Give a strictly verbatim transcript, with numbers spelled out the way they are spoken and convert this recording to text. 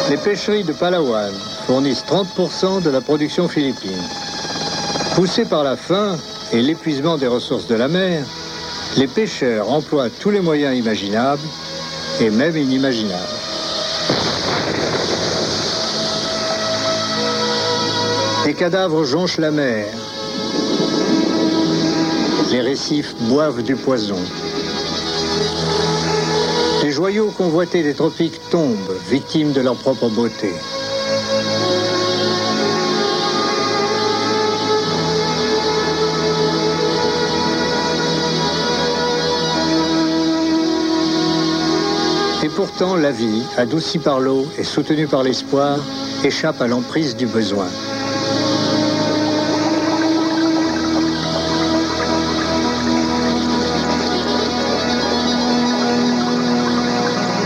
Les pêcheries de Palawan fournissent trente pour cent de la production philippine. Poussés par la faim et l'épuisement des ressources de la mer, les pêcheurs emploient tous les moyens imaginables et même inimaginables. Les cadavres jonchent la mer. Les récifs boivent du poison. Les joyaux convoités des tropiques tombent, victimes de leur propre beauté. Et pourtant, la vie, adoucie par l'eau et soutenue par l'espoir, échappe à l'emprise du besoin.